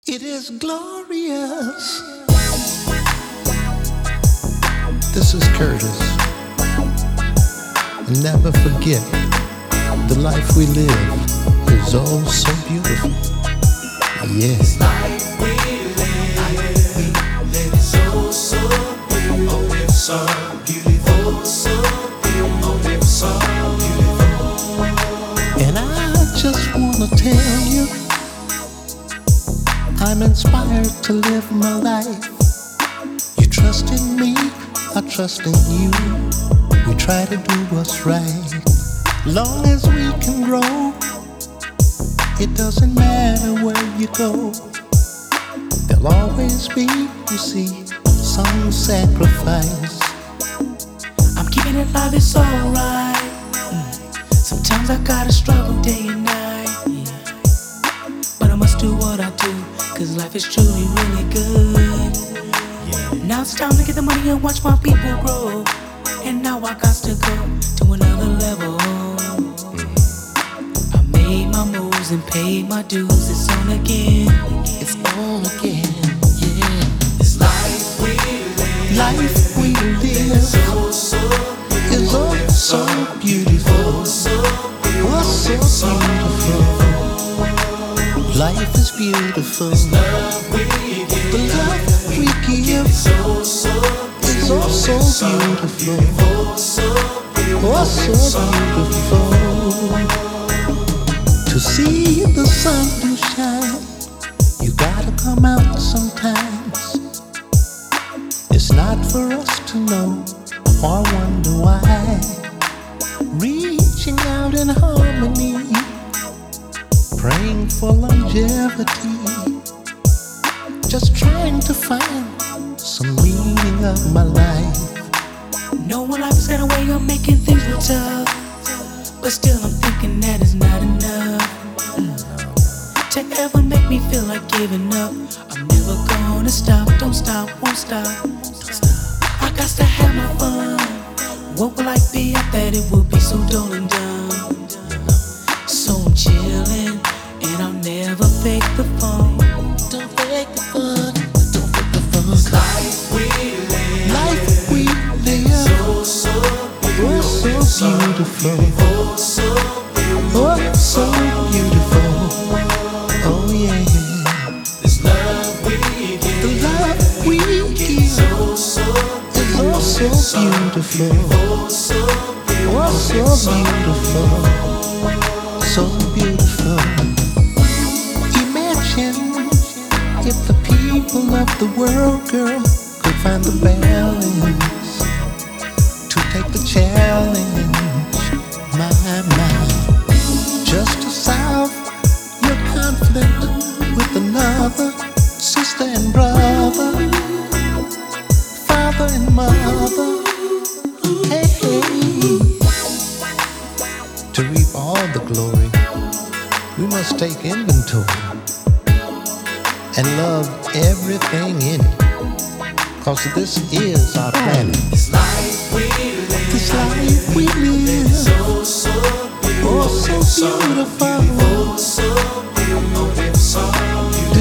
It is glorious. This is Curtis. Never forget the life we live is oh so beautiful. Yes. Life we live is so, so beautiful. Oh, it's so beautiful, so beautiful. Oh, it's so beautiful. And I just wanna tell you, I'm inspired to live my life. You trust in me, I trust in you. We try to do what's right. Long as we can grow, it doesn't matter where you go. There'll always be, you see, some sacrifice. I'm keeping it live, it's alright. Sometimes I gotta struggle day and night. But I must do what I do, cause life is truly really good. Now it's time to get the money and watch my people grow. And now I got to go to another level. I made my moves and paid my dues. It's on again. It's on again, yeah. This life we live, Life we live so, so is oh so beautiful. Oh, so beautiful. Life is beautiful. love we give, The love we give so, so is oh so beautiful. Oh, so beautiful. To see the sun to shine, you gotta come out sometimes. It's not for us to know or wonder why. Reaching out in harmony, praying for longevity, just trying to find some meaning of my life. No one life's got a way of making things look tough. But still I'm thinking that is not enough to ever make me feel like giving up. I'm never gonna stop, don't stop, won't stop. I got to have my fun. What will life be if that it will be so dull and dumb? So I'm chilling and I'll never fake the fun. Don't fake the fun, don't fake the fun. life we live, Life we live, so oh so beautiful. beautiful, so Oh, so beautiful. Oh yeah. this love we give, The love we give is so, so oh so beautiful. Oh, so beautiful. So beautiful. Imagine if the people of the world, girl, could find the balance to take the challenge. My. Just to solve your conflict with another sister and brother, father and mother. Hey, hey. To reap all the glory, we must take inventory and love everything in it. Cause this is our planet. this life we live, This life we live, so, so oh so beautiful. beautiful, so beautiful, so beautiful.